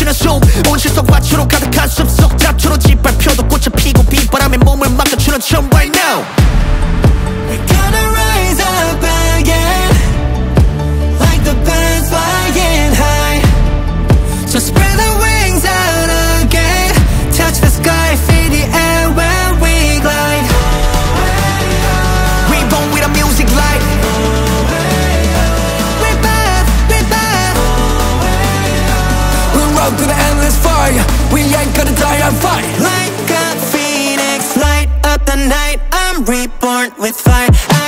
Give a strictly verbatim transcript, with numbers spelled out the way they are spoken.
멈추는 숨 온실속 화초로 가득한 숲속 잡초로 짓밟혀도 꽃을 피고 빗바람에 몸을 맡겨주는 춤 right now. We're gonna rise up again like the birds flying high. So spread the wings out again, touch the sky, feel the air where we glide. We born with a music light. We're back, we're back. We'll rock to the endless fire. We ain't gonna die on fire. Like a phoenix, light up the night. I'm reborn with fire.